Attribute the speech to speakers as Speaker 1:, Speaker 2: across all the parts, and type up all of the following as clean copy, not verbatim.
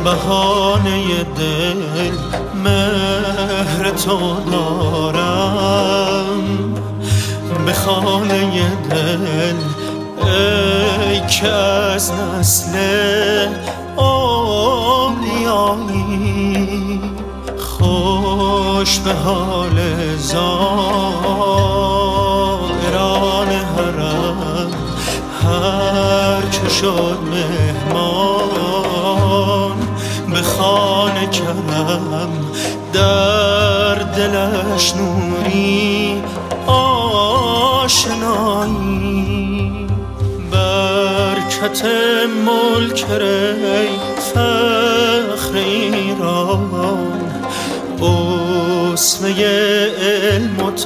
Speaker 1: بهانه دل مهر تو دارم، به خانه دل ای که از نسل اولیایی. خوش به حال زائران حرم، هر که شد مهمان به خانه کرم. در دلش نوری آشنایی، برکت ملک ری فخر ایران. اسوه علم و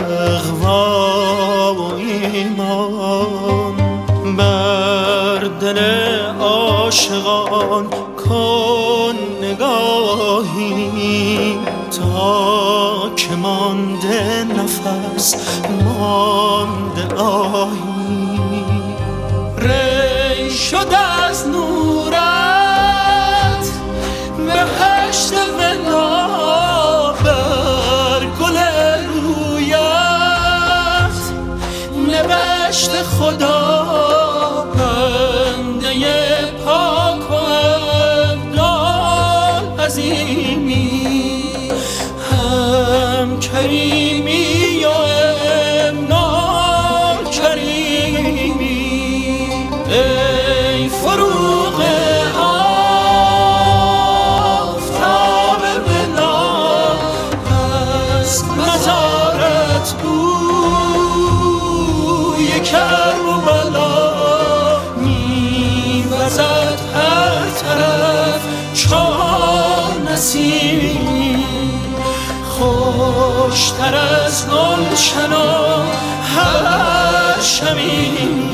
Speaker 1: تقوا و ایمان، بر دل عاشقان کن نگاهی. تا که مانده نفس مانده آهی. ری شد از نورت بهشت ولا، بر گل رویت نوشت خدا. بنده پاک و ابدال عظیمی، هم کریمی و امنال کریمی. ای فروغ آفتاب بلا، از مزارت بوی کرب و بلا. میوزد هر طرف چون نسیمی، خوشتر از گلشن و هر شمیم.